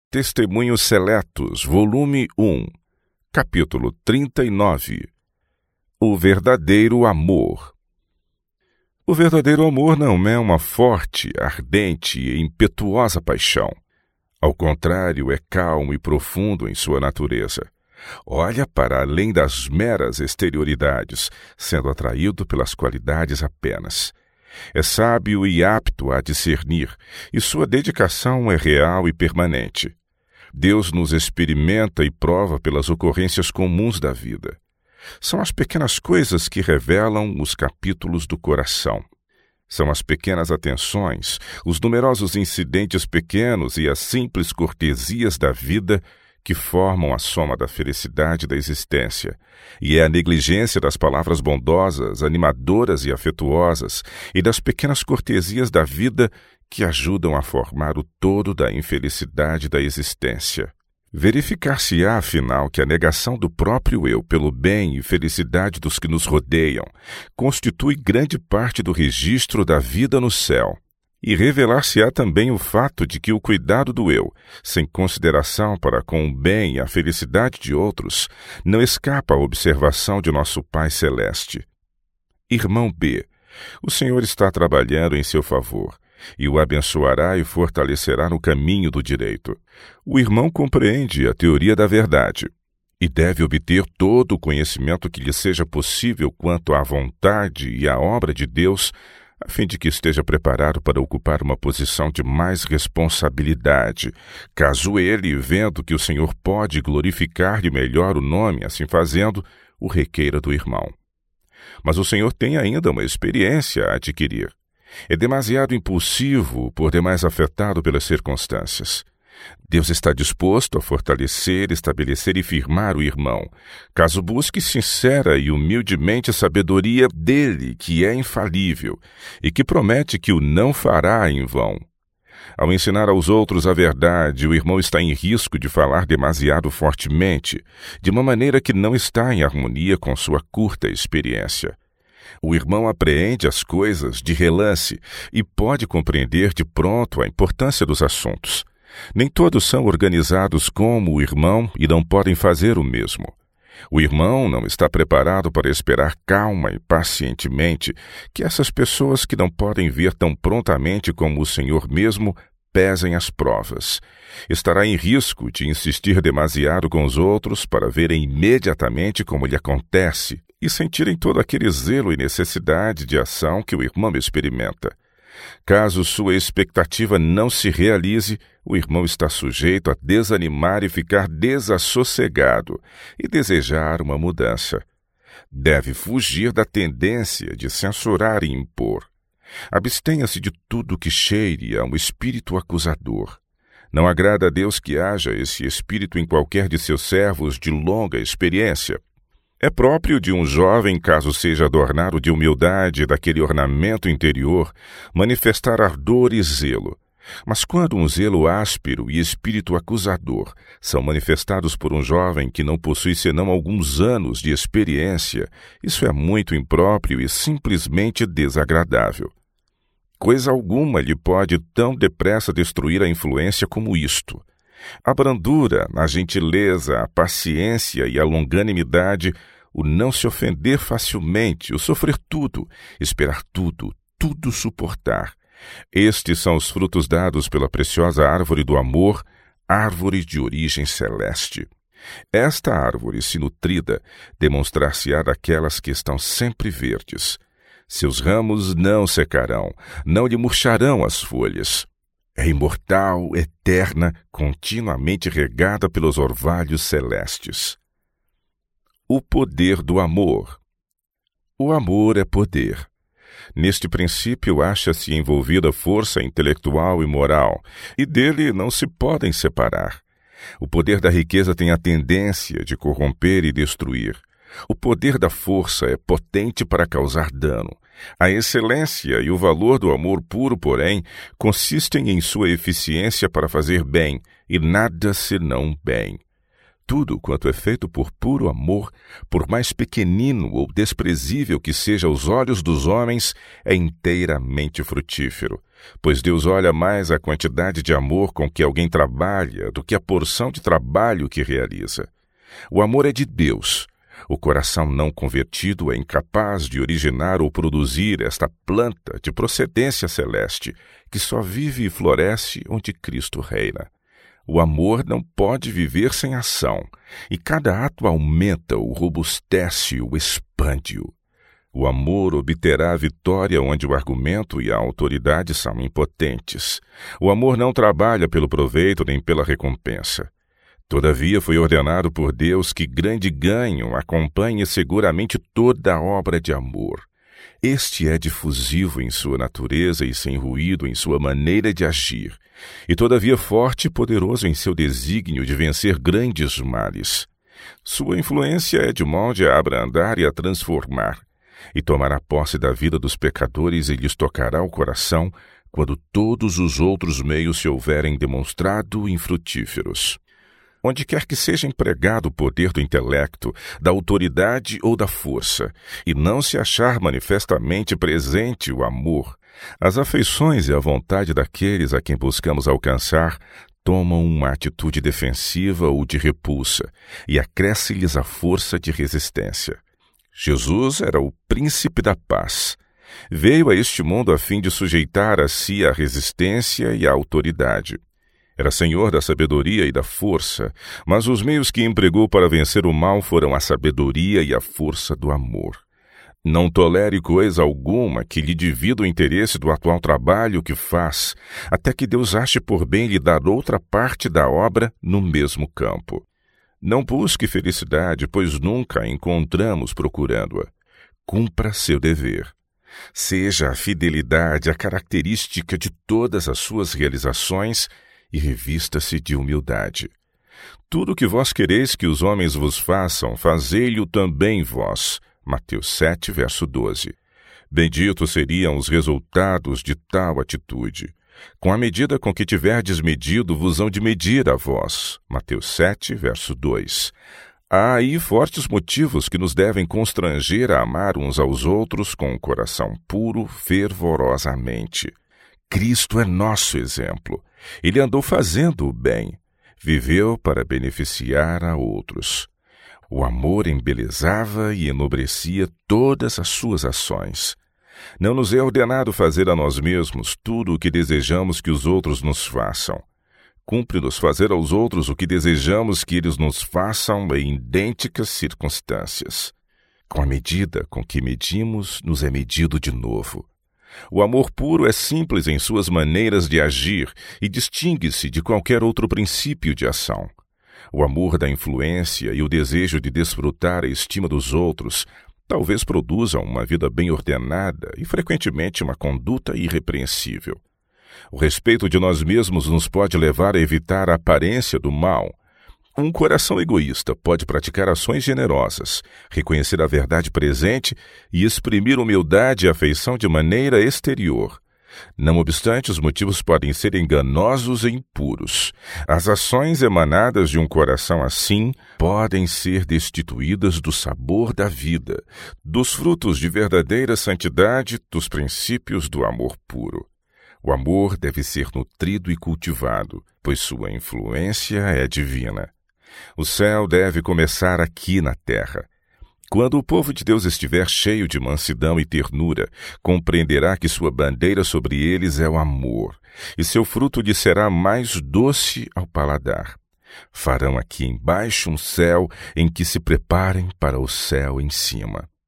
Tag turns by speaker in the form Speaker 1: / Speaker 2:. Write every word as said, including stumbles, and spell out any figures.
Speaker 1: Testemunhos Seletos, volume um, capítulo trinta e nove. O verdadeiro amor. O verdadeiro amor não é uma forte, ardente e impetuosa paixão. Ao contrário, é calmo e profundo em sua natureza. Olha para além das meras exterioridades, sendo atraído pelas qualidades apenas. É sábio e apto a discernir, e sua dedicação é real e permanente. Deus nos experimenta e prova pelas ocorrências comuns da vida. São as pequenas coisas que revelam os capítulos do coração. São as pequenas atenções, os numerosos incidentes pequenos e as simples cortesias da vida que formam a soma da felicidade da existência, e é a negligência das palavras bondosas, animadoras e afetuosas, e das pequenas cortesias da vida que ajudam a formar o todo da infelicidade da existência. Verificar-se-á, afinal, que a negação do próprio eu pelo bem e felicidade dos que nos rodeiam constitui grande parte do registro da vida no céu. E revelar-se-á também o fato de que o cuidado do eu, sem consideração para com o bem e a felicidade de outros, não escapa à observação de nosso Pai Celeste. Irmão B, o Senhor está trabalhando em seu favor, e o abençoará e fortalecerá no caminho do direito. O irmão compreende a teoria da verdade, e deve obter todo o conhecimento que lhe seja possível quanto à vontade e à obra de Deus, a fim de que esteja preparado para ocupar uma posição de mais responsabilidade, caso ele, vendo que o Senhor pode glorificar-lhe melhor o nome, assim fazendo, o requeira do irmão. Mas o Senhor tem ainda uma experiência a adquirir. É demasiado impulsivo, por demais afetado pelas circunstâncias. Deus está disposto a fortalecer, estabelecer e firmar o irmão, caso busque sincera e humildemente a sabedoria dele, que é infalível, e que promete que o não fará em vão. Ao ensinar aos outros a verdade, o irmão está em risco de falar demasiado fortemente, de uma maneira que não está em harmonia com sua curta experiência. O irmão apreende as coisas de relance e pode compreender de pronto a importância dos assuntos. Nem todos são organizados como o irmão e não podem fazer o mesmo. O irmão não está preparado para esperar calma e pacientemente que essas pessoas que não podem ver tão prontamente como o Senhor mesmo pesem as provas. Estará em risco de insistir demasiado com os outros para verem imediatamente como lhe acontece e sentirem todo aquele zelo e necessidade de ação que o irmão experimenta. Caso sua expectativa não se realize, o irmão está sujeito a desanimar e ficar desassossegado e desejar uma mudança. Deve fugir da tendência de censurar e impor. Abstenha-se de tudo que cheire a um espírito acusador. Não agrada a Deus que haja esse espírito em qualquer de seus servos de longa experiência. É próprio de um jovem, caso seja adornado de humildade daquele ornamento interior, manifestar ardor e zelo. Mas quando um zelo áspero e espírito acusador são manifestados por um jovem que não possui senão alguns anos de experiência, isso é muito impróprio e simplesmente desagradável. Coisa alguma lhe pode tão depressa destruir a influência como isto. A brandura, a gentileza, a paciência e a longanimidade, o não se ofender facilmente, o sofrer tudo, esperar tudo, tudo suportar. Estes são os frutos dados pela preciosa árvore do amor, árvore de origem celeste. Esta árvore, se nutrida, demonstrar-se-á daquelas que estão sempre verdes. Seus ramos não secarão, não lhe murcharão as folhas. É imortal, eterna, continuamente regada pelos orvalhos celestes. O poder do amor. O amor é poder. Neste princípio acha-se envolvida força intelectual e moral, e dele não se podem separar. O poder da riqueza tem a tendência de corromper e destruir. O poder da força é potente para causar dano. A excelência e o valor do amor puro, porém, consistem em sua eficiência para fazer bem, e nada senão bem. Tudo quanto é feito por puro amor, por mais pequenino ou desprezível que seja aos olhos dos homens, é inteiramente frutífero, pois Deus olha mais a quantidade de amor com que alguém trabalha do que a porção de trabalho que realiza. O amor é de Deus. O coração não convertido é incapaz de originar ou produzir esta planta de procedência celeste, que só vive e floresce onde Cristo reina. O amor não pode viver sem ação, e cada ato aumenta-o, robustece-o, expande-o. O amor obterá a vitória onde o argumento e a autoridade são impotentes. O amor não trabalha pelo proveito nem pela recompensa. Todavia foi ordenado por Deus que grande ganho acompanhe seguramente toda a obra de amor. Este é difusivo em sua natureza e sem ruído em sua maneira de agir, e todavia forte e poderoso em seu desígnio de vencer grandes males. Sua influência é de molde a abrandar e a transformar, e tomará posse da vida dos pecadores e lhes tocará o coração quando todos os outros meios se houverem demonstrado infrutíferos. Onde quer que seja empregado o poder do intelecto, da autoridade ou da força, e não se achar manifestamente presente o amor, as afeições e a vontade daqueles a quem buscamos alcançar tomam uma atitude defensiva ou de repulsa, e acresce-lhes a força de resistência. Jesus era o príncipe da paz. Veio a este mundo a fim de sujeitar a si a resistência e a autoridade. Era senhor da sabedoria e da força, mas os meios que empregou para vencer o mal foram a sabedoria e a força do amor. Não tolere coisa alguma que lhe divida o interesse do atual trabalho que faz, até que Deus ache por bem lhe dar outra parte da obra no mesmo campo. Não busque felicidade, pois nunca a encontramos procurando-a. Cumpra seu dever. Seja a fidelidade a característica de todas as suas realizações e revista-se de humildade. Tudo o que vós quereis que os homens vos façam, fazei-lhe também vós. Mateus sete, verso doze. Benditos seriam os resultados de tal atitude. Com a medida com que tiverdes medido, vos hão de medir a vós. Mateus sete, verso dois. Há aí fortes motivos que nos devem constranger a amar uns aos outros com o coração puro, fervorosamente. Cristo é nosso exemplo. Ele andou fazendo o bem. Viveu para beneficiar a outros. O amor embelezava e enobrecia todas as suas ações. Não nos é ordenado fazer a nós mesmos tudo o que desejamos que os outros nos façam. Cumpre-nos fazer aos outros o que desejamos que eles nos façam em idênticas circunstâncias. Com a medida com que medimos, nos é medido de novo. O amor puro é simples em suas maneiras de agir e distingue-se de qualquer outro princípio de ação. O amor da influência e o desejo de desfrutar a estima dos outros talvez produzam uma vida bem ordenada e frequentemente uma conduta irrepreensível. O respeito de nós mesmos nos pode levar a evitar a aparência do mal. Um coração egoísta pode praticar ações generosas, reconhecer a verdade presente e exprimir humildade e afeição de maneira exterior. Não obstante, os motivos podem ser enganosos e impuros. As ações emanadas de um coração assim podem ser destituídas do sabor da vida, dos frutos de verdadeira santidade, dos princípios do amor puro. O amor deve ser nutrido e cultivado, pois sua influência é divina. O céu deve começar aqui na terra. Quando o povo de Deus estiver cheio de mansidão e ternura, compreenderá que sua bandeira sobre eles é o amor, e seu fruto lhe será mais doce ao paladar. Farão aqui embaixo um céu em que se preparem para o céu em cima.